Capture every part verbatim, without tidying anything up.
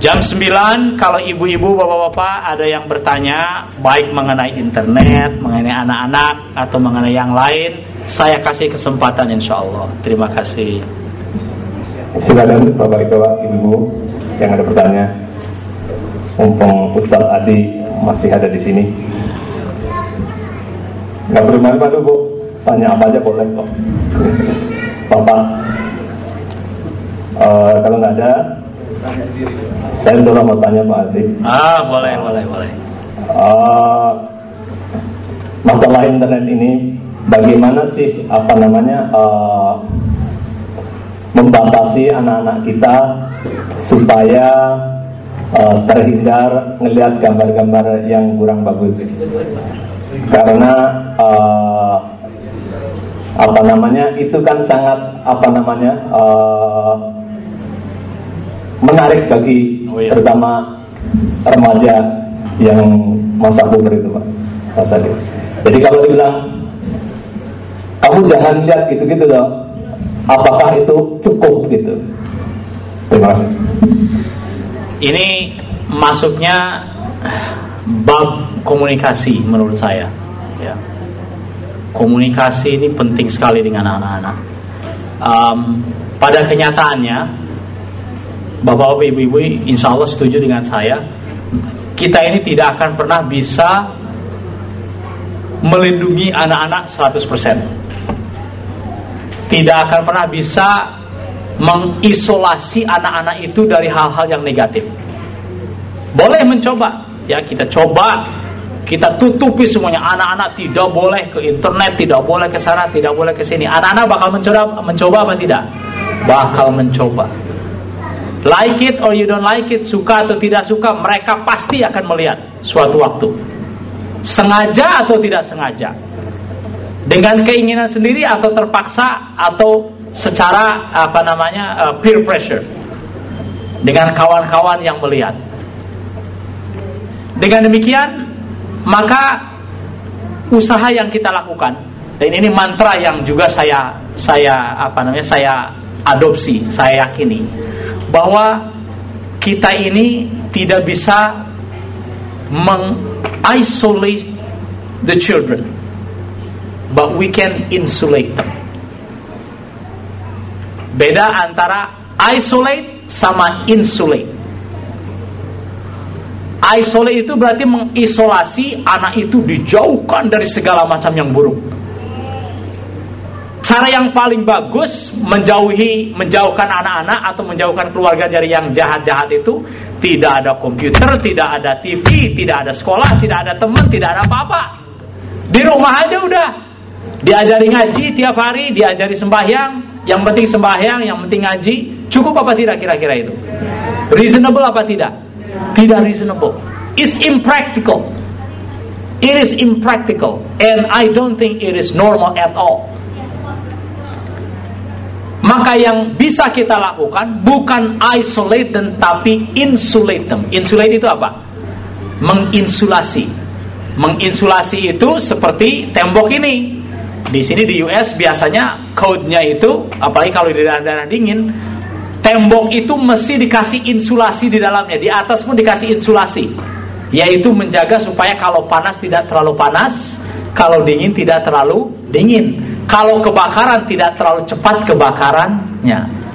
Jam sembilan, kalau ibu-ibu, bapak-bapak ada yang bertanya, baik mengenai internet, mengenai anak-anak, atau mengenai yang lain, saya kasih kesempatan insya Allah. Terima kasih. Silakan Bapak Ibu, Ibu yang ada bertanya. Mumpung Ustaz Adi masih ada di sini. Nggak perlu malu-malu, Bu. Tanya apa aja boleh kok. Bapak, uh, kalau nggak ada, saya coba mau tanya Pak Adi. Ah, boleh, boleh, boleh. Uh, masalah internet ini, bagaimana sih apa namanya uh, membatasi anak-anak kita supaya uh, terhindar ngelihat gambar-gambar yang kurang bagus? Karena uh, apa namanya itu kan sangat apa namanya uh, menarik bagi oh, iya. terutama remaja yang masa puber itu, Pak. Masa itu. Jadi kalau dibilang kamu jangan lihat gitu-gitu loh, apakah itu cukup gitu? Terima kasih. Ini masuknya bab komunikasi menurut saya, ya. Komunikasi ini penting sekali dengan anak-anak. Um, pada kenyataannya, bapak-bapak, ibu-ibu, insya Allah setuju dengan saya, kita ini tidak akan pernah bisa melindungi anak-anak seratus persen. Tidak akan pernah bisa mengisolasi anak-anak itu dari hal-hal yang negatif. Boleh mencoba, ya, kita coba, kita tutupi semuanya. Anak-anak tidak boleh ke internet, tidak boleh ke sana, tidak boleh ke sini. Anak-anak bakal mencoba, mencoba apa tidak? Bakal mencoba. Like it or you don't like it, suka atau tidak suka, mereka pasti akan melihat suatu waktu. Sengaja atau tidak sengaja, dengan keinginan sendiri atau terpaksa, atau secara apa namanya uh, peer pressure, dengan kawan-kawan yang melihat. Dengan demikian, maka usaha yang kita lakukan, dan ini mantra yang juga saya saya apa namanya saya adopsi, saya yakini bahwa kita ini tidak bisa meng-isolate the children, but we can insulate them. Beda antara isolate sama insulate. Isolate itu berarti mengisolasi anak itu, dijauhkan dari segala macam yang buruk. Cara yang paling bagus menjauhi, menjauhkan anak-anak atau menjauhkan keluarga dari yang jahat-jahat itu, tidak ada komputer, tidak ada T V, tidak ada sekolah, tidak ada teman, tidak ada apa-apa. Di rumah aja udah. Diajari ngaji tiap hari, diajari sembahyang, yang penting sembahyang, yang penting ngaji. Cukup apa tidak kira-kira itu? Reasonable apa tidak? Tidak reasonable. It's impractical. It is impractical, and I don't think it is normal at all. Maka yang bisa kita lakukan bukan isolate them, tapi insulate them. Insulate itu apa? Menginsulasi. Menginsulasi itu seperti tembok ini. Di sini di U S biasanya code-nya itu, apalagi kalau di daerah-daerah dingin, tembok itu mesti dikasih insulasi di dalamnya. Di atas pun dikasih insulasi, yaitu menjaga supaya kalau panas tidak terlalu panas, kalau dingin tidak terlalu dingin, kalau kebakaran tidak terlalu cepat kebakarannya.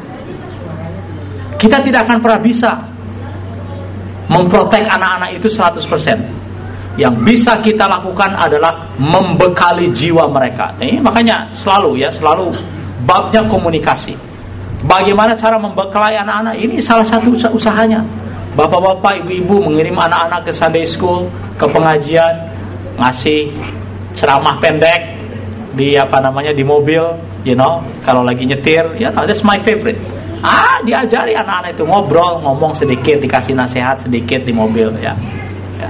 Kita tidak akan pernah bisa memprotek anak-anak itu seratus persen. Yang bisa kita lakukan adalah membekali jiwa mereka. Nah, ini makanya selalu ya, selalu babnya komunikasi. Bagaimana cara membekali anak-anak? Ini salah satu usahanya. Bapak-bapak, ibu-ibu mengirim anak-anak ke Sunday School, ke pengajian, ngasih ceramah pendek di apa namanya di mobil, you know, kalau lagi nyetir, ya, that's my favorite. Ah, diajari anak-anak itu ngobrol, ngomong sedikit, dikasih nasihat sedikit di mobil, ya. ya.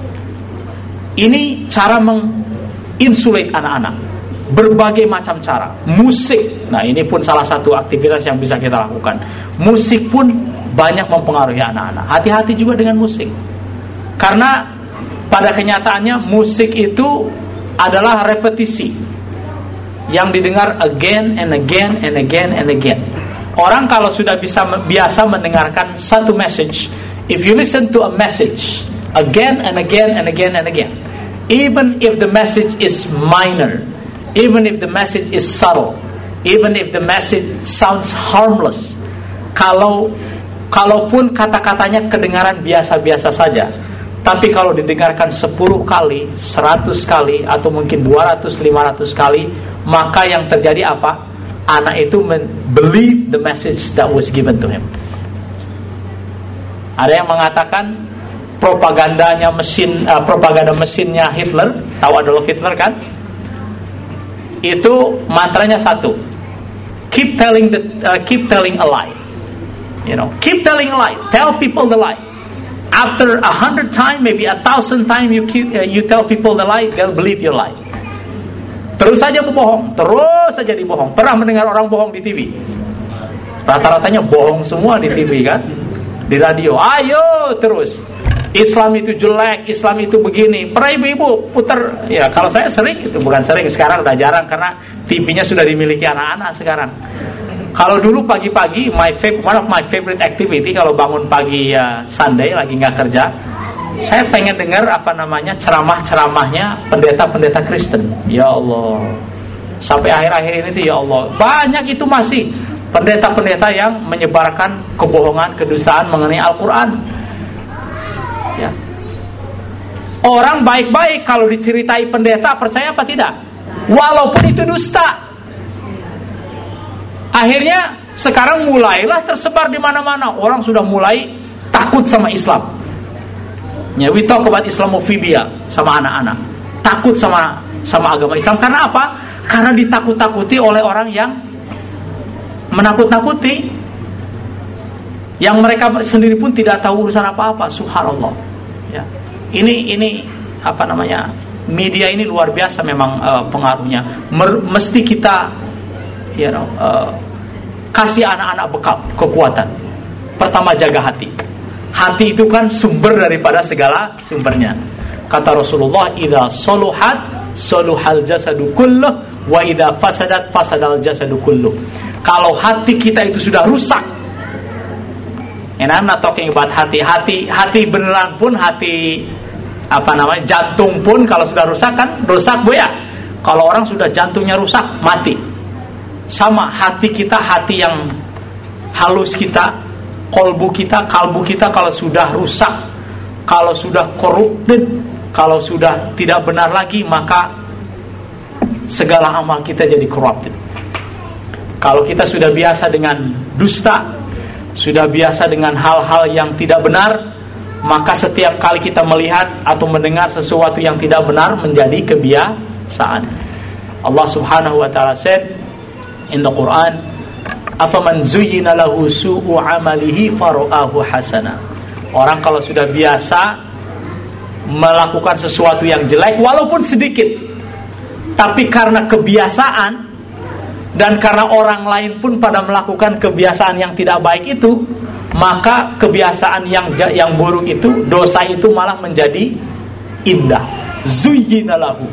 Ini cara menginsulate anak-anak. Berbagai macam cara. Musik, nah ini pun salah satu aktivitas yang bisa kita lakukan. Musik pun banyak mempengaruhi anak-anak. Hati-hati juga dengan musik, karena pada kenyataannya musik itu adalah repetisi yang didengar again and again and again and again. Orang kalau sudah bisa biasa mendengarkan satu message, If you listen to a message again and again and again and again, even if the message is minor, even if the message is subtle, even if the message sounds harmless, kalau kalaupun kata-katanya kedengaran biasa-biasa saja, tapi kalau didengarkan sepuluh kali, seratus kali, atau mungkin dua ratus, lima ratus kali, maka yang terjadi apa? Anak itu believe the message that was given to him. Ada yang mengatakan propagandanya mesin, uh, propaganda mesinnya Hitler, tahu Adolf Hitler kan? Itu mantranya satu, keep telling the, uh, keep telling a lie. You know, keep telling a lie. Tell people the lie. After a hundred times, maybe a thousand times, you keep, uh, you tell people the lie, they'll believe your lie. Terus saja berbohong, terus saja dibohong. Pernah mendengar orang bohong di T V? Rata-ratanya bohong semua di T V kan? Di radio, ayo terus Islam itu jelek, Islam itu begini. Pernah ibu-ibu putar, ya kalau saya sering, itu bukan sering, sekarang udah jarang karena T V-nya sudah dimiliki anak-anak sekarang. Kalau dulu pagi-pagi, my fav- one of my favorite activity kalau bangun pagi ya Sunday lagi nggak kerja, saya pengen dengar apa namanya ceramah-ceramahnya pendeta-pendeta Kristen. Ya Allah, sampai akhir-akhir ini tuh ya Allah, banyak itu masih pendeta-pendeta yang menyebarkan kebohongan, kedustaan mengenai Al-Quran. Ya. Orang baik-baik kalau diceritai pendeta percaya apa tidak? Walaupun itu dusta. Akhirnya sekarang mulailah tersebar di mana-mana. Orang sudah mulai takut sama Islam. Ya, we talk about Islamophobia sama anak-anak. Takut sama sama agama Islam karena apa? Karena ditakut-takuti oleh orang yang menakut-nakuti, yang mereka sendiri pun tidak tahu urusan apa-apa. Subhanallah. Ya. Ini ini apa namanya? Media ini luar biasa memang uh, pengaruhnya. Mer- mesti kita you know, uh, kasih anak-anak bekal kekuatan. Pertama, jaga hati. Hati itu kan sumber daripada segala sumbernya. Kata Rasulullah, idza saluhat saluhal jasadu kulluh wa idza fasadat fasadal jasadu kulluh. Kalau hati kita itu sudah rusak, and I'm not talking about hati, hati, hati beneran pun, hati apa namanya jantung pun kalau sudah rusak kan rusak bu ya. Kalau orang sudah jantungnya rusak mati. Sama hati kita, hati yang halus kita, kolbu kita, kalbu kita kalau sudah rusak, kalau sudah corrupted, kalau sudah tidak benar lagi, maka segala amal kita jadi corrupted. Kalau kita sudah biasa dengan dusta, sudah biasa dengan hal-hal yang tidak benar, maka setiap kali kita melihat atau mendengar sesuatu yang tidak benar menjadi kebiasaan. Allah Subhanahu wa taala said in the Quran, afaman zuyyina lahu su'u amalihi fara'ahu hasana. Orang kalau sudah biasa melakukan sesuatu yang jelek walaupun sedikit, tapi karena kebiasaan dan karena orang lain pun pada melakukan kebiasaan yang tidak baik itu, maka kebiasaan yang yang buruk itu, dosa itu malah menjadi indah. Zuyyina lahu.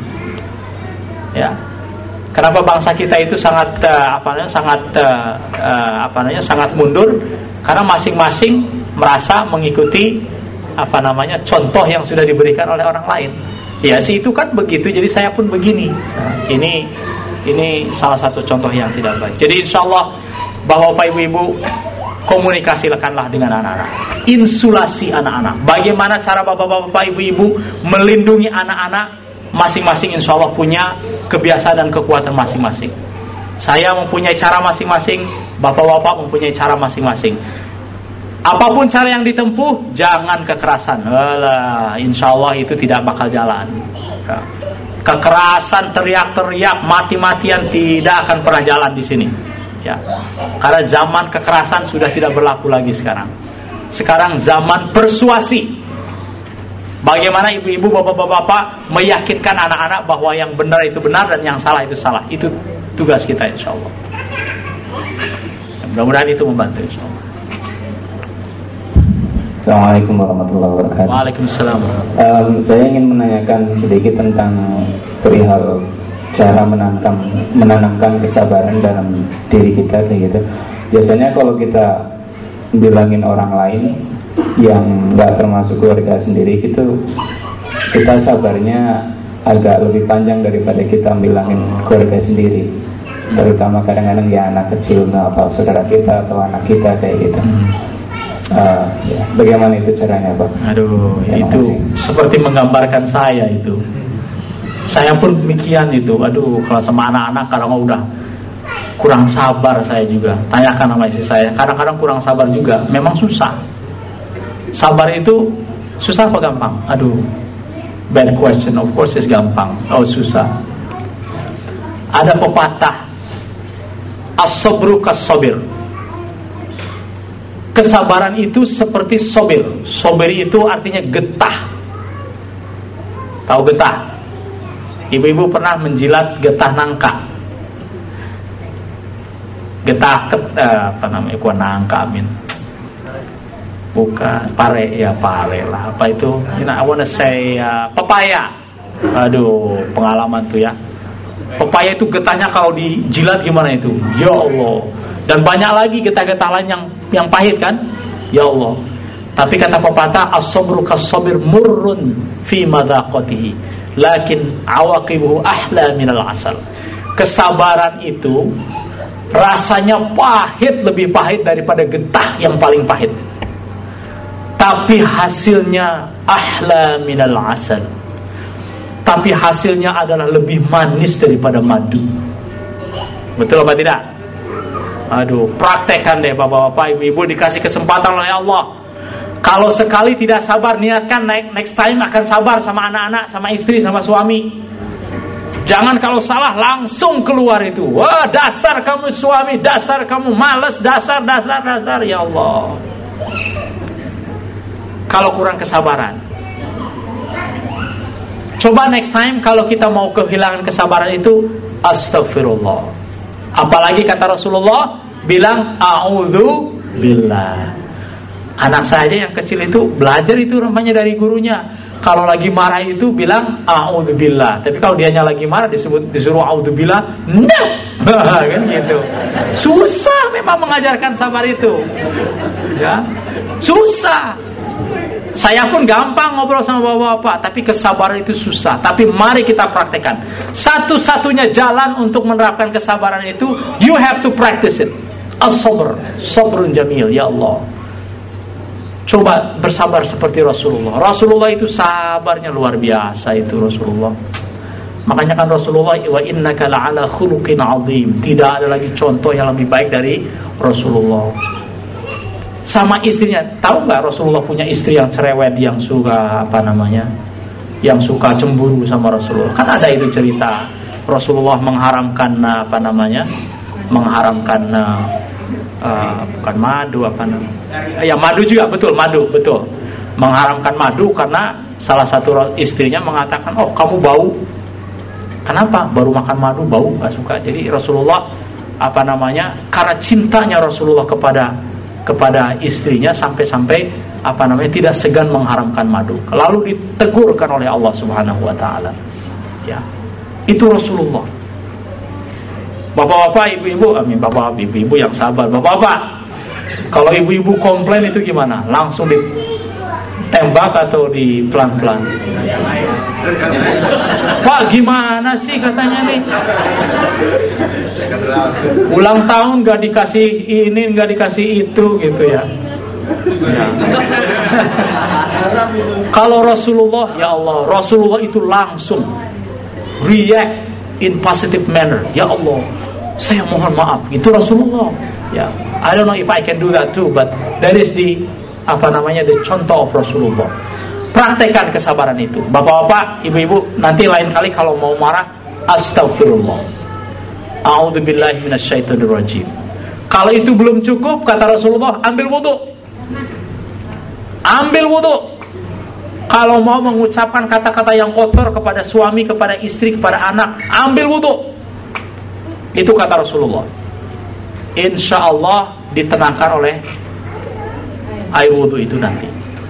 Ya. Kenapa bangsa kita itu sangat uh, apa namanya sangat uh, uh, apa namanya sangat mundur? Karena masing-masing merasa mengikuti apa namanya contoh yang sudah diberikan oleh orang lain. Ya, si itu kan begitu, jadi saya pun begini. Nah, ini ini salah satu contoh yang tidak baik. Jadi insyaallah Bapak Ibu-ibu, komunikasikanlah dengan anak-anak, insulasi anak-anak. Bagaimana cara Bapak-bapak Ibu-ibu melindungi anak-anak? Masing-masing insya Allah punya kebiasaan dan kekuatan masing-masing. Saya mempunyai cara masing-masing, bapak-bapak mempunyai cara masing-masing. Apapun cara yang ditempuh, jangan kekerasan. Alah, insya Allah itu tidak bakal jalan. Kekerasan, teriak-teriak, mati-matian tidak akan pernah jalan di sini. Ya, karena zaman kekerasan sudah tidak berlaku lagi sekarang. Sekarang zaman persuasi. Bagaimana ibu-ibu, bapak-bapak meyakinkan anak-anak bahwa yang benar itu benar dan yang salah itu salah. Itu tugas kita insya Allah. Mudah-mudahan itu membantu insya Allah. Assalamualaikum warahmatullahi wabarakatuh. Waalaikumsalam. Um, saya ingin menanyakan sedikit tentang perihal cara menanam menanamkan kesabaran dalam diri kita, kayak gitu. Biasanya kalau kita bilangin orang lain yang nggak termasuk keluarga sendiri itu, kita sabarnya agak lebih panjang daripada kita bilangin keluarga sendiri. Terutama kadang-kadang ya anak kecil atau saudara kita atau anak kita kayak gitu. Uh, ya. Bagaimana itu caranya, Pak? Aduh, Terima itu kasih. seperti menggambarkan saya itu. Saya pun demikian itu. Aduh, kalau sama anak-anak kadang udah kurang sabar saya juga. Tanyakan sama istri saya, kadang-kadang kurang sabar juga. Memang susah. Sabar itu susah apa gampang? Aduh, bad question. Of course is gampang. Oh, susah. Ada pepatah, as-sabru kas-sabir. Kesabaran itu seperti sobir. Sobir itu artinya getah. Tahu getah? Ibu-ibu pernah menjilat getah nangka. Getah ket, eh, apa namanya? Kuah nangka, amin. Bukan pare, ya pare lah. Apa itu? You know, I wanna say uh, pepaya. Aduh, pengalaman tuh ya. Pepaya itu getahnya kalau dijilat gimana itu? Ya Allah. Dan banyak lagi getah-getah lain yang yang pahit kan? Ya Allah. Tapi kata pepatah, as-sabru kas-sabir murrun fi madaqatihi, lakin awaqibuhu ahla minal asal. Kesabaran itu rasanya pahit, lebih pahit daripada getah yang paling pahit. Tapi hasilnya ahla minal asal. Tapi hasilnya adalah lebih manis daripada madu. Betul apa tidak? Aduh, praktekkan deh bapak-bapak, ibu-ibu, dikasih kesempatan oleh Allah. Kalau sekali tidak sabar, niatkan next time akan sabar sama anak-anak, sama istri, sama suami. Jangan kalau salah langsung keluar itu. Wah, dasar kamu suami, dasar kamu malas, dasar, dasar, dasar. Ya Allah. Kalau kurang kesabaran, coba next time kalau kita mau kehilangan kesabaran itu, astagfirullah. Apalagi kata Rasulullah bilang a'udzu billah. Anak saya yang kecil itu belajar itu rupanya dari gurunya. Kalau lagi marah itu bilang a'udzu billah. Tapi kalau dianya lagi marah disebut disuruh a'udzu billah, no. Kan gitu. Susah memang mengajarkan sabar itu. Ya. Susah. Saya pun gampang ngobrol sama bapak-bapak, tapi kesabaran itu susah. Tapi mari kita praktekkan. Satu-satunya jalan untuk menerapkan kesabaran itu, you have to practice it. As-sabr, sabrun jamil, ya Allah. Coba bersabar seperti Rasulullah. Rasulullah itu sabarnya luar biasa itu Rasulullah. Makanya kan Rasulullah, wa innaka la'ala khuluqin 'azim. Tidak ada lagi contoh yang lebih baik dari Rasulullah. Sama istrinya, tahu nggak Rasulullah punya istri yang cerewet, yang suka apa namanya, yang suka cemburu sama Rasulullah. Kan ada itu cerita Rasulullah mengharamkan apa namanya, mengharamkan uh, bukan madu apa namanya, ya madu juga, betul madu betul, mengharamkan madu karena salah satu istrinya mengatakan, oh kamu bau, kenapa baru makan madu bau, nggak suka. Jadi Rasulullah apa namanya, karena cintanya Rasulullah kepada kepada istrinya sampai-sampai apa namanya tidak segan mengharamkan madu. Lalu ditegurkan oleh Allah Subhanahu wa taala. Ya. Itu Rasulullah. Bapak-bapak, ibu-ibu, amin, bapak, ibu-ibu yang sabar. Bapak-bapak, kalau ibu-ibu komplain itu gimana? Langsung ditembak atau di pelan-pelan? Pak, gimana sih katanya nih? Ulang tahun gak dikasih ini, gak dikasih itu gitu ya. Ya. Kalau Rasulullah, ya Allah, Rasulullah itu langsung react in positive manner. Ya Allah, saya mohon maaf. Itu Rasulullah. Ya, I don't know if I can do that too, but that is the apa namanya, the contoh of Rasulullah. Praktekkan kesabaran itu. Bapak-bapak, ibu-ibu, nanti lain kali kalau mau marah, astagfirullah, a'udzubillahi minasyaitonirrajim. Kalau itu belum cukup, kata Rasulullah, ambil wudu. Ambil wudu. Kalau mau mengucapkan kata-kata yang kotor kepada suami, kepada istri, kepada anak, ambil wudu. Itu kata Rasulullah. Insya Allah ditenangkan oleh air wudu itu nanti.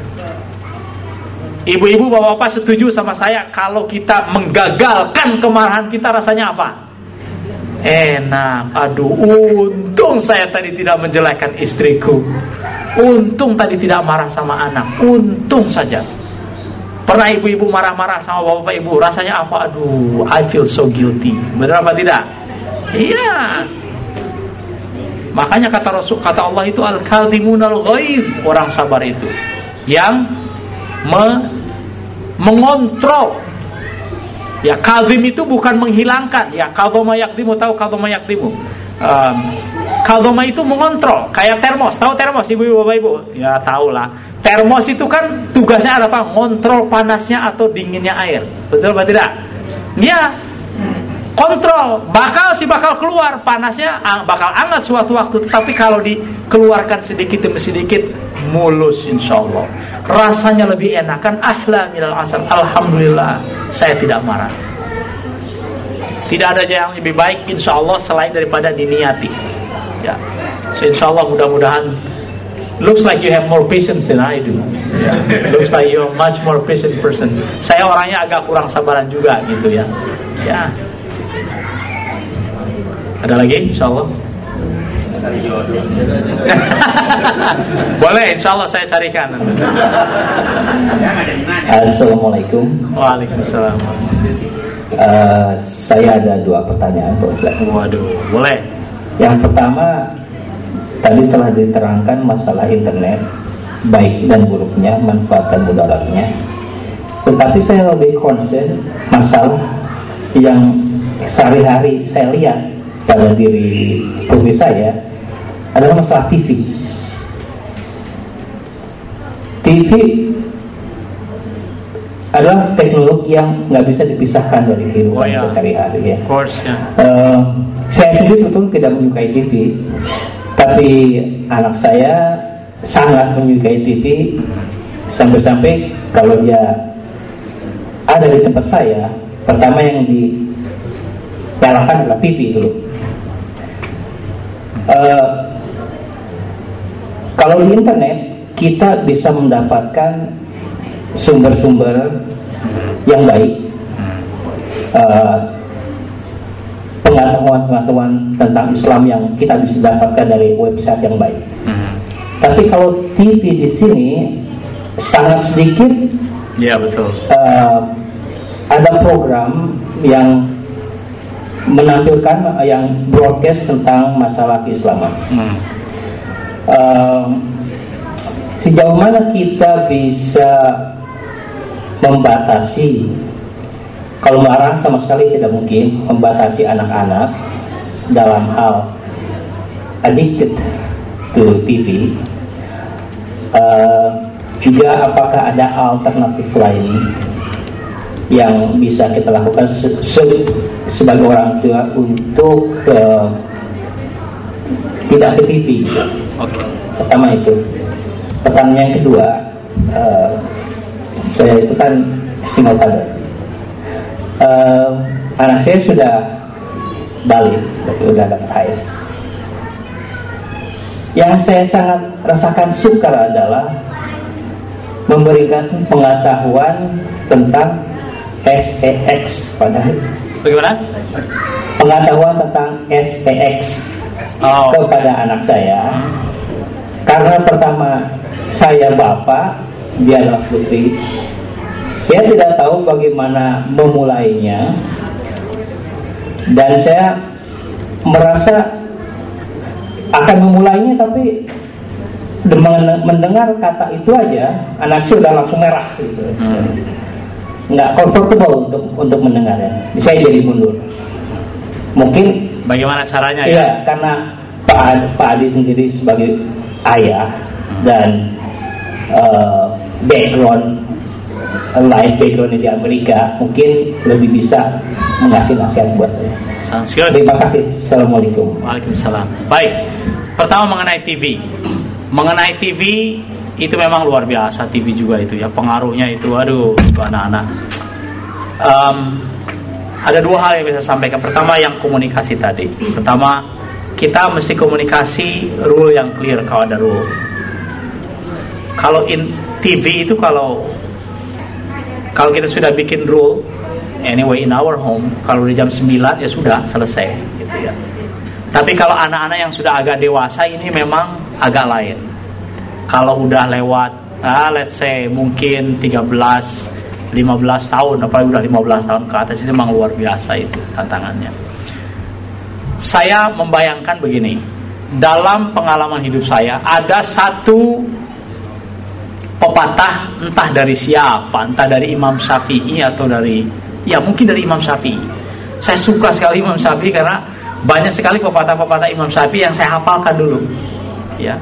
Ibu-ibu, bapak-bapak setuju sama saya kalau kita menggagalkan kemarahan kita rasanya apa? Enak. Aduh, untung saya tadi tidak menjelekkan istriku. Untung tadi tidak marah sama anak, untung saja. Pernah ibu-ibu marah-marah sama bapak ibu, rasanya apa? Aduh, I feel so guilty. Benar apa tidak? Iya. Makanya kata Rasul, kata Allah itu al-kadhimunal ghaidh, orang sabar itu yang me, mengontrol. Ya, kadhim itu bukan menghilangkan. Ya, kadhoma yakdimu, tahu kadhoma yakdimu? Um, kadhoma itu mengontrol, kayak termos. Tahu termos ibu-ibu bapak ibu? Ya, tahulah. Termos itu kan tugasnya apa? Ngontrol panasnya atau dinginnya air. Betul apa tidak? Ya, kontrol. Bakal sih bakal keluar panasnya, bakal hangat suatu waktu. Tapi kalau dikeluarkan sedikit demi sedikit, mulus insyaallah. Rasanya lebih enak kan? Ahla minal asal. Alhamdulillah, saya tidak marah. Tidak ada yang lebih baik insyaallah selain daripada diniati. Ya, so insyaallah mudah-mudahan. Looks like you have more patience than I do. Yeah. Looks like you're a much more patient person. Saya orangnya agak kurang sabaran juga gitu ya. Ya. Ada lagi insyaallah? Boleh insyaallah saya carikan. Assalamualaikum. Waalaikumsalam. Uh, saya ada dua pertanyaan Pak Ustaz. Waduh, boleh. Yang pertama, tadi telah diterangkan masalah internet, baik dan buruknya, manfaat dan mudaratnya. Tetapi saya lebih concern masalah yang sehari-hari saya lihat pada diri pribadi saya adalah masalah T V. T V adalah teknologi yang nggak bisa dipisahkan dari kehidupan oh, ya. sehari-hari ya. Of course, ya. Uh, saya sendiri sebetulnya tidak menyukai T V, tapi anak saya sangat menyukai T V sampai-sampai kalau dia ada di tempat saya, pertama yang dinyalakan adalah T V dulu. Uh, kalau di internet kita bisa mendapatkan sumber-sumber yang baik, uh, pengetahuan-pengetahuan tentang Islam yang kita bisa dapatkan dari website yang baik. Tapi kalau T V di sini sangat sedikit. Ya betul. Uh, ada program yang menampilkan yang broadcast tentang masalah keislaman. Hmm. Uh, sejauh mana kita bisa membatasi? Kalau melarang sama sekali tidak mungkin, membatasi anak-anak dalam hal addicted to T V. Uh, juga apakah ada alternatif lain yang bisa kita lakukan se- se- sebagai orang tua untuk uh, tidak ke T V? Okay. Pertama itu. Pertanyaan yang kedua, uh, saya itu kan single father. Uh, anak saya sudah balik, sudah dapat haid. Yang saya sangat rasakan sukar adalah memberikan pengetahuan tentang S E X pada. Bagaimana? Pengetahuan tentang S E X oh. kepada anak saya. Karena pertama saya bapak, dia adalah putri. Saya tidak tahu bagaimana memulainya, dan saya merasa akan memulainya, tapi mendengar kata itu aja anak saya sudah langsung merah gitu. Hmm. Nggak comfortable untuk untuk mendengarnya. Saya jadi mundur. Mungkin bagaimana caranya ya? Ya, karena Pak Pak Adi sendiri sebagai ayah dan uh, background lain background di Amerika mungkin lebih bisa mengasih nasihat buat saya. Terima kasih. Assalamualaikum. Waalaikumsalam. Baik. Pertama mengenai T V. Mengenai T V itu memang luar biasa. T V juga itu ya, pengaruhnya itu aduh ke anak-anak. Um, ada dua hal yang bisa sampaikan. Pertama yang komunikasi tadi. Pertama kita mesti komunikasi rule yang clear kalau ada rule. Kalau in T V itu kalau kalau kita sudah bikin rule, anyway in our home, kalau di jam sembilan ya sudah selesai gitu ya. Tapi kalau anak-anak yang sudah agak dewasa ini memang agak lain. Kalau udah lewat, ah, let's say mungkin tiga belas, lima belas tahun, apalagi udah lima belas tahun ke atas, itu memang luar biasa itu tantangannya. Saya membayangkan begini, dalam pengalaman hidup saya ada satu pepatah, entah dari siapa, entah dari Imam Syafi'i atau dari, ya mungkin dari Imam Syafi'i. Saya suka sekali Imam Syafi'i karena banyak sekali pepatah-pepatah Imam Syafi'i yang saya hafalkan dulu. Ya,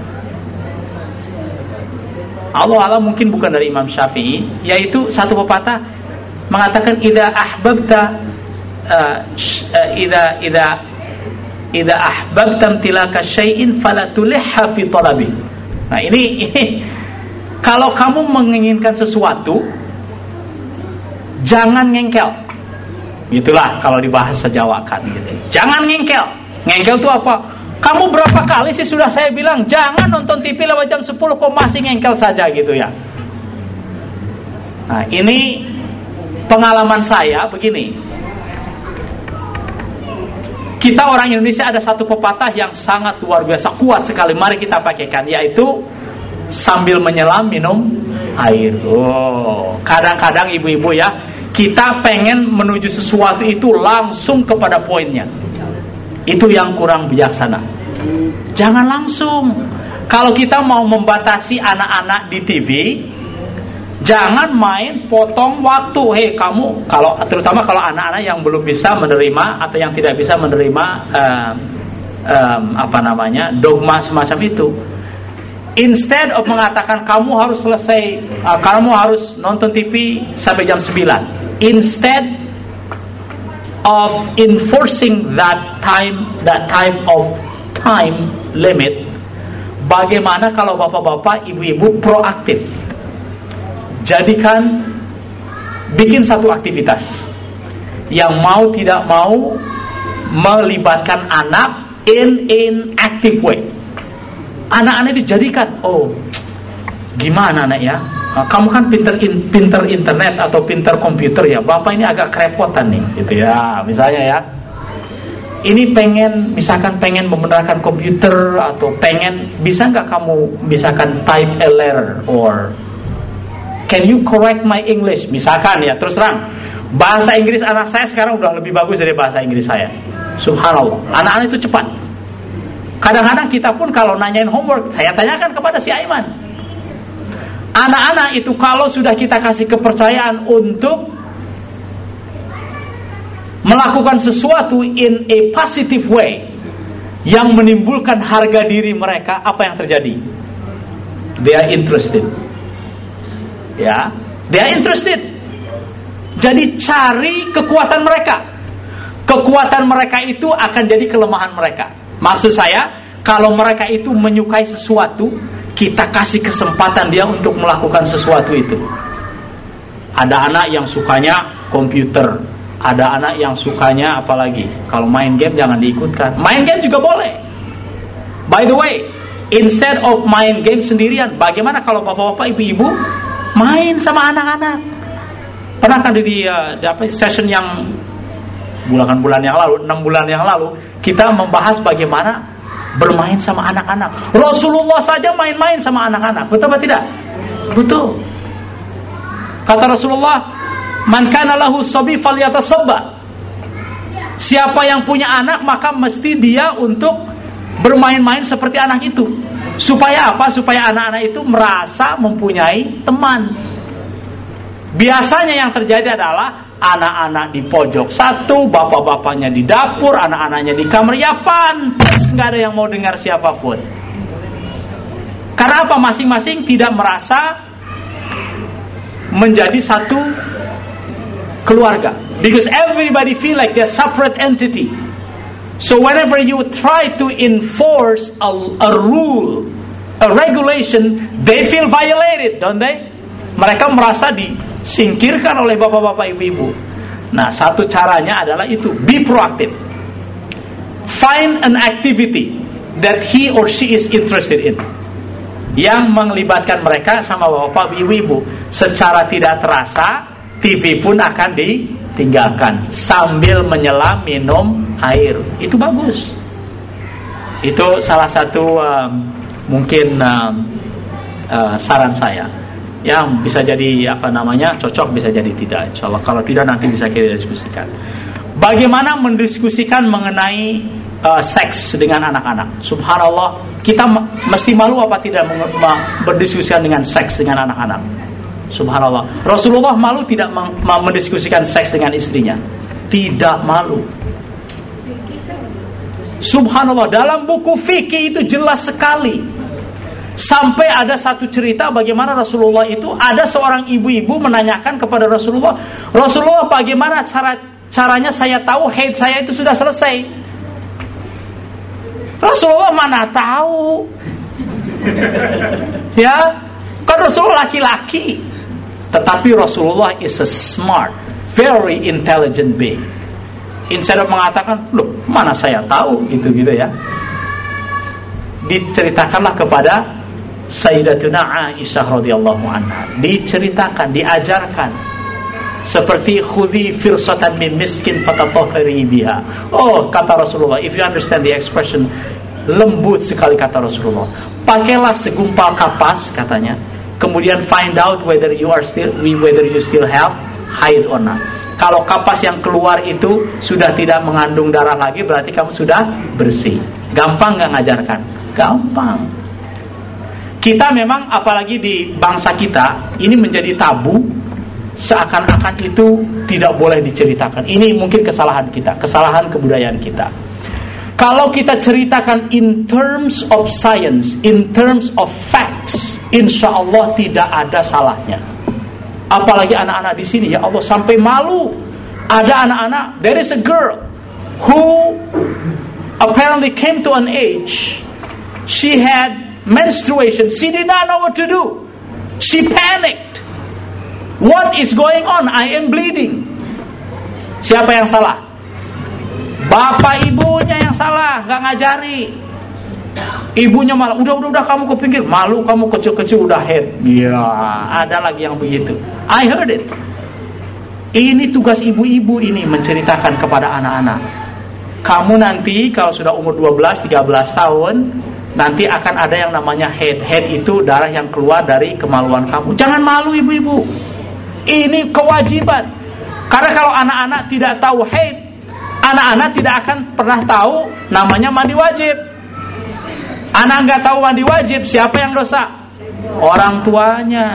Allah Allah mungkin bukan dari Imam Syafi'i, yaitu satu pepatah mengatakan idza ahbabta uh, uh, idza idza idza ahbabta imtilaka syai'in fala tulihha fi talabi. Nah, ini, ini kalau kamu menginginkan sesuatu, jangan ngengkel. Gitulah kalau di bahasa Jawa kan gitu. Jangan ngengkel. Ngengkel itu apa? Kamu berapa kali sih sudah saya bilang jangan nonton T V lewat jam sepuluh, kok masih ngengkel saja gitu ya. Nah, ini pengalaman saya begini. Kita orang Indonesia ada satu pepatah yang sangat luar biasa kuat sekali. Mari kita pakaikan, yaitu sambil menyelam minum air. Oh, kadang-kadang ibu-ibu ya, kita pengen menuju sesuatu itu langsung kepada poinnya. Itu yang kurang bijaksana. Jangan langsung. Kalau kita mau membatasi anak-anak di T V, jangan main potong waktu. Hei kamu, kalau terutama kalau anak-anak yang belum bisa menerima atau yang tidak bisa menerima um, um, apa namanya dogma semacam itu. Instead of mengatakan kamu harus selesai, uh, kamu harus nonton T V sampai jam sembilan. Instead of enforcing that time, that type of time limit, bagaimana kalau bapak-bapak, ibu-ibu proaktif? Jadikan, bikin satu aktivitas yang mau tidak mau melibatkan anak in in active way. Anak-anak itu jadikan, oh, gimana anak ya? Kamu kan pinter in, pinter internet atau pinter komputer ya, bapak ini agak kerepotan nih, gitu ya, misalnya ya. Ini pengen, misalkan pengen membenarkan komputer atau pengen, bisa nggak kamu misalkan type a letter or can you correct my English, misalkan ya. Terus terang, bahasa Inggris anak saya sekarang udah lebih bagus dari bahasa Inggris saya. Subhanallah, anak-anak itu cepat. Kadang-kadang kita pun kalau nanyain homework, saya tanyakan kepada si Aiman. Anak-anak itu kalau sudah kita kasih kepercayaan untuk melakukan sesuatu in a positive way yang menimbulkan harga diri mereka, apa yang terjadi? They are interested. Ya, they are interested. Jadi cari kekuatan mereka. Kekuatan mereka itu akan jadi kelemahan mereka. Maksud saya, kalau mereka itu menyukai sesuatu, kita kasih kesempatan dia untuk melakukan sesuatu itu. Ada anak yang sukanya komputer, ada anak yang sukanya apalagi, kalau main game jangan diikutkan. Main game juga boleh. By the way, instead of main game sendirian, bagaimana kalau bapak-bapak, ibu-ibu main sama anak-anak? Pernah kan di, uh, di apa, session yang bulan-bulan yang lalu, enam bulan yang lalu, kita membahas bagaimana bermain sama anak-anak. Rasulullah saja main-main sama anak-anak. Betul atau tidak? Betul. Kata Rasulullah, man kana lahu sabi falyatasabba. Siapa yang punya anak, maka mesti dia untuk bermain-main seperti anak itu. Supaya apa? Supaya anak-anak itu merasa mempunyai teman. Biasanya yang terjadi adalah anak-anak di pojok satu, bapak-bapaknya di dapur, anak-anaknya di kamar. Ya pantas nggak ada yang mau dengar siapapun. Karena apa? Masing-masing tidak merasa menjadi satu keluarga. Because everybody feel like they're separate entity. So whenever you try to enforce a, a rule, a regulation, they feel violated, don't they? Mereka merasa disingkirkan oleh bapak-bapak, ibu-ibu. Nah, satu caranya adalah itu, be proactive. Find an activity that he or she is interested in, yang melibatkan mereka sama bapak, ibu-ibu. Secara tidak terasa, T V pun akan ditinggalkan sambil menyelam minum air. Itu bagus. Itu salah satu um, mungkin um, uh, saran saya. Yang bisa jadi apa namanya cocok, bisa jadi tidak. Insya Allah kalau tidak nanti bisa kita diskusikan. Bagaimana mendiskusikan mengenai uh, seks dengan anak-anak? Subhanallah, kita m- mesti malu apa tidak meng- m- berdiskusikan dengan seks dengan anak-anak? Subhanallah, Rasulullah malu tidak meng- m- mendiskusikan seks dengan istrinya? Tidak malu. Subhanallah, dalam buku fikih itu jelas sekali. Sampai ada satu cerita bagaimana Rasulullah itu, ada seorang ibu-ibu menanyakan kepada Rasulullah, Rasulullah bagaimana cara caranya saya tahu haid saya itu sudah selesai? Rasulullah mana tahu? Ya, kan Rasulullah laki-laki. Tetapi Rasulullah is a smart, very intelligent being. Instead of mengatakan, loh mana saya tahu, gitu-gitu ya. Diceritakanlah kepada Sayyidatuna Aisyah radhiyallahu anha, diceritakan, diajarkan seperti khudhi firsatan min miskin fatatahhari biha. Oh, kata Rasulullah, if you understand the expression, lembut sekali kata Rasulullah. Pakailah segumpal kapas katanya, kemudian find out whether you are still whether you still have haid or not. Kalau kapas yang keluar itu sudah tidak mengandung darah lagi, berarti kamu sudah bersih. Gampang nggak ngajarkan? Gampang. Kita memang apalagi di bangsa kita ini menjadi tabu, seakan-akan itu tidak boleh diceritakan. Ini mungkin kesalahan kita, kesalahan kebudayaan kita. Kalau kita ceritakan in terms of science, in terms of facts, insya Allah tidak ada salahnya. Apalagi anak-anak di sini, ya Allah, sampai malu. Ada anak-anak, there is a girl who apparently came to an age, she had menstruation, she did not know what to do, she panicked. What is going on? I am bleeding. Siapa yang salah? Bapak ibunya yang salah, gak ngajari. Ibunya malah, udah udah udah kamu kepinggir, malu kamu kecil-kecil udah head. Ya, ada lagi yang begitu. I heard it. Ini tugas ibu-ibu ini, menceritakan kepada anak-anak. Kamu nanti kalau sudah umur dua belas tiga belas tahun, nanti akan ada yang namanya head. Head itu darah yang keluar dari kemaluan kamu. Jangan malu ibu-ibu. Ini kewajiban. Karena kalau anak-anak tidak tahu haid, anak-anak tidak akan pernah tahu namanya mandi wajib. Anak nggak tahu mandi wajib, siapa yang dosa? Orang tuanya.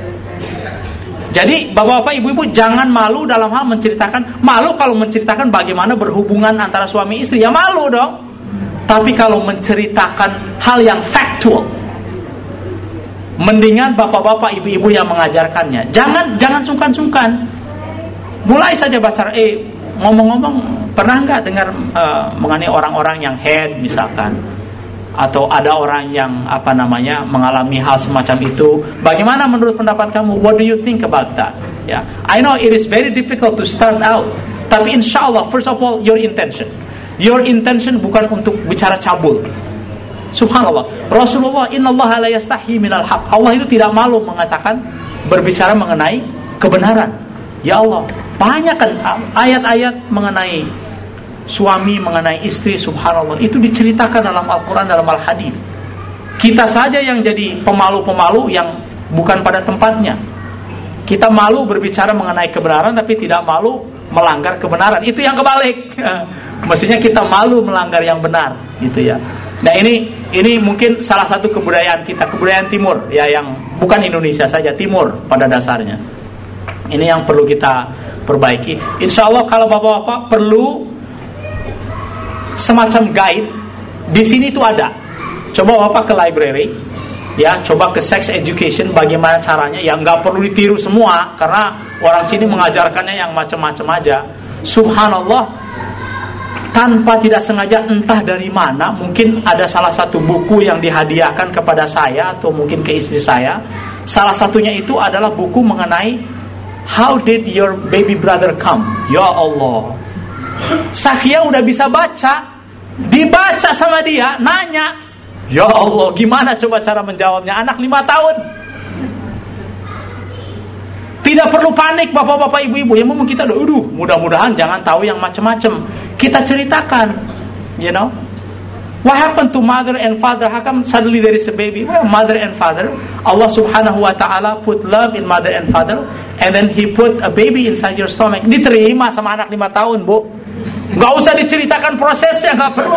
Jadi bapak-bapak, ibu-ibu jangan malu dalam hal menceritakan. Malu kalau menceritakan bagaimana berhubungan antara suami istri, ya malu dong. Tapi kalau menceritakan hal yang factual, mendingan bapak-bapak, ibu-ibu yang mengajarkannya. Jangan jangan sungkan-sungkan. Mulai saja baca. Eh, ngomong-ngomong, pernah nggak dengar uh, mengenai orang-orang yang head misalkan, atau ada orang yang apa namanya mengalami hal semacam itu? Bagaimana menurut pendapat kamu? What do you think about that? Ya, yeah. I know it is very difficult to start out. Tapi insya Allah, first of all, your intention. Your intention bukan untuk bicara cabul. Subhanallah, Rasulullah, innallaha la yastahi minal haq. Allah itu tidak malu mengatakan, berbicara mengenai kebenaran. Ya Allah, banyak kan ayat-ayat mengenai suami, mengenai istri, subhanallah, itu diceritakan dalam Al-Quran, dalam Al-Hadis. Kita saja yang jadi pemalu-pemalu yang bukan pada tempatnya. Kita malu berbicara mengenai kebenaran, tapi tidak malu melanggar kebenaran. Itu yang kebalik. Mestinya kita malu melanggar yang benar, gitu ya. Nah ini ini mungkin salah satu kebudayaan kita, kebudayaan Timur ya, yang bukan Indonesia saja, Timur pada dasarnya. Ini yang perlu kita perbaiki. Insya Allah kalau bapak-bapak perlu semacam guide, di sini itu ada. Coba bapak ke library, ya, coba ke sex education, bagaimana caranya. Ya nggak perlu ditiru semua, karena orang sini mengajarkannya yang macam-macam aja. Subhanallah, tanpa tidak sengaja entah dari mana, mungkin ada salah satu buku yang dihadiahkan kepada saya atau mungkin ke istri saya. Salah satunya itu adalah buku mengenai How did your baby brother come? Ya Allah, Sakia udah bisa baca, dibaca sama dia, nanya, ya Allah, gimana coba cara menjawabnya? Anak lima tahun. Tidak perlu panik bapak-bapak, ibu-ibu. Yang mungkin kita, aduh, mudah-mudahan jangan tahu yang macam-macam. Kita ceritakan, you know. What happened to mother and father? How come suddenly there is a baby? Well, mother and father, Allah subhanahu wa ta'ala put love in mother and father, and then He put a baby inside your stomach. Diterima sama anak lima tahun, Bu. Gak usah diceritakan prosesnya, gak perlu.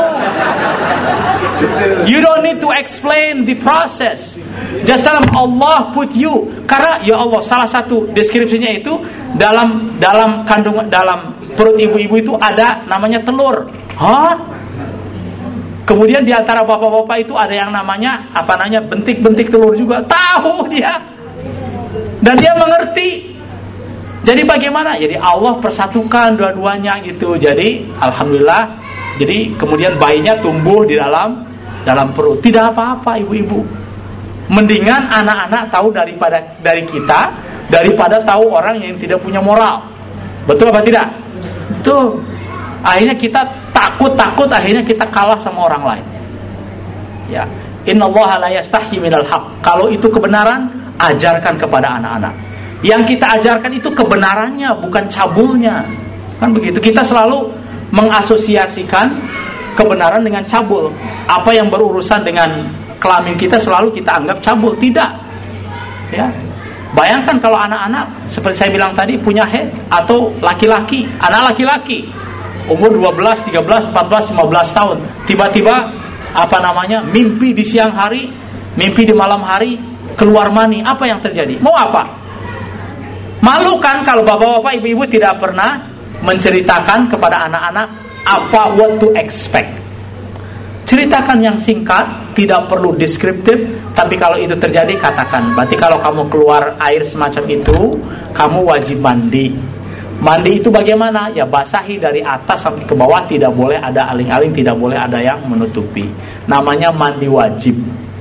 You don't need to explain the process. Just tell them Allah put you. Karena ya Allah, salah satu deskripsinya itu dalam dalam kandungan, dalam perut ibu-ibu itu ada namanya telur. Hah? Kemudian di antara bapak-bapak itu ada yang namanya apa namanya bentik-bentik telur juga. Tahu dia. Dan dia mengerti. Jadi bagaimana? Jadi Allah persatukan dua-duanya gitu. Jadi alhamdulillah. Jadi kemudian bayinya tumbuh di dalam dalam perut. Tidak apa-apa ibu-ibu. Mendingan anak-anak tahu daripada dari kita daripada tahu orang yang tidak punya moral. Betul apa tidak? Betul. Akhirnya kita takut-takut, akhirnya kita kalah sama orang lain. Ya, innallaha la yastahi minal haq. Kalau itu kebenaran, ajarkan kepada anak-anak. Yang kita ajarkan itu kebenarannya, bukan cabulnya. Kan begitu. Kita selalu mengasosiasikan kebenaran dengan cabul. Apa yang berurusan dengan kelamin kita selalu kita anggap cabul. Tidak. Ya. Bayangkan kalau anak-anak seperti saya bilang tadi punya head, atau laki-laki, anak laki-laki umur dua belas, tiga belas, empat belas, lima belas tahun, tiba-tiba apa namanya mimpi di siang hari, mimpi di malam hari, keluar mani. Apa yang terjadi? Mau apa? Malu kan kalau bapak-bapak, ibu-ibu tidak pernah menceritakan kepada anak-anak apa what to expect. Ceritakan yang singkat, tidak perlu deskriptif, tapi kalau itu terjadi katakan. Berarti kalau kamu keluar air semacam itu, kamu wajib mandi. Mandi itu bagaimana? Ya basahi dari atas sampai ke bawah, tidak boleh ada aling-aling, tidak boleh ada yang menutupi. Namanya mandi wajib.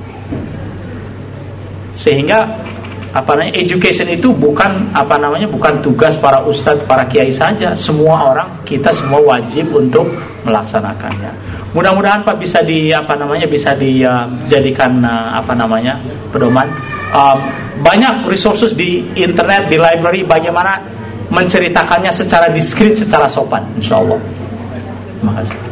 Sehingga apa namanya education itu bukan apa namanya bukan tugas para ustadz, para kiai saja. Semua orang, kita semua wajib untuk melaksanakannya. Mudah-mudahan Pak bisa di apa namanya bisa dijadikan uh, apa namanya pedoman. Uh, banyak resources di internet, di library bagaimana menceritakannya secara diskret, secara sopan, insyaallah. Terima kasih.